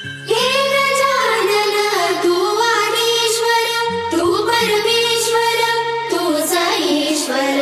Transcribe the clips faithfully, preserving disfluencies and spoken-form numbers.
हे गजानन तू आदिश्वर, तू परमेश्वर, तूच ईश्वर.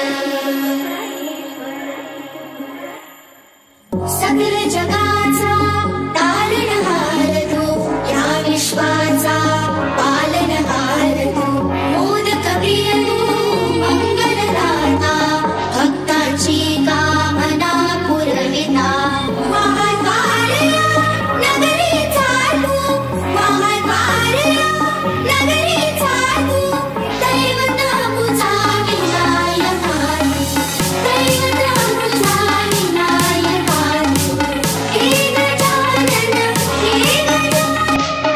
सकल जगाचा तारणहार तू, या विश्वाचा पालनहार तू. मोदक प्रिय तू, मंगलदाता, भक्ताची कामना पुरविता. महाद्वारया नगरीचा तू, महाद्वारया नगरीचा तू. दैवत तुझा विनायका तू, दैवत तुझा विनायका तू. हे गजानन, हे गजानन,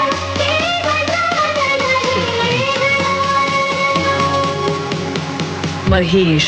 महेश.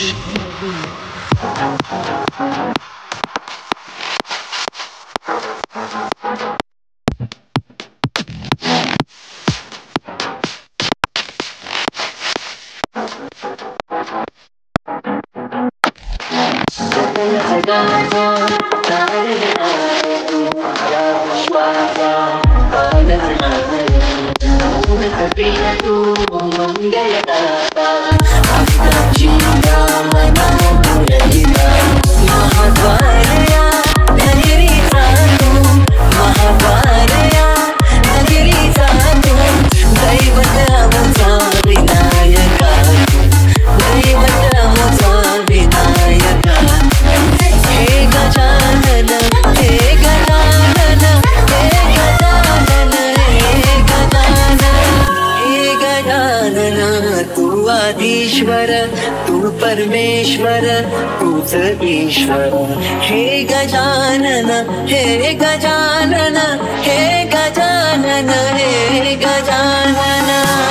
आदिश्वर तू परमेश्वर तूच ईश्वर. हे गजानन हे गजानन हे गजानन हे गजानन.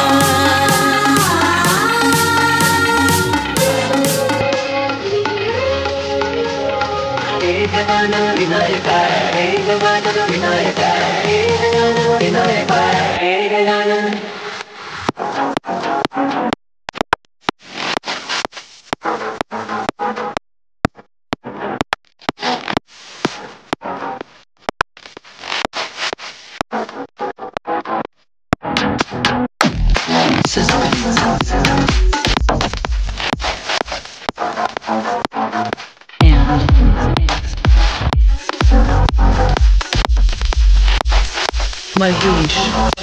हे गजानन विनायका, हे गजानन विनायका, हे गजानन विनायका, हे गजानन. Mahesh.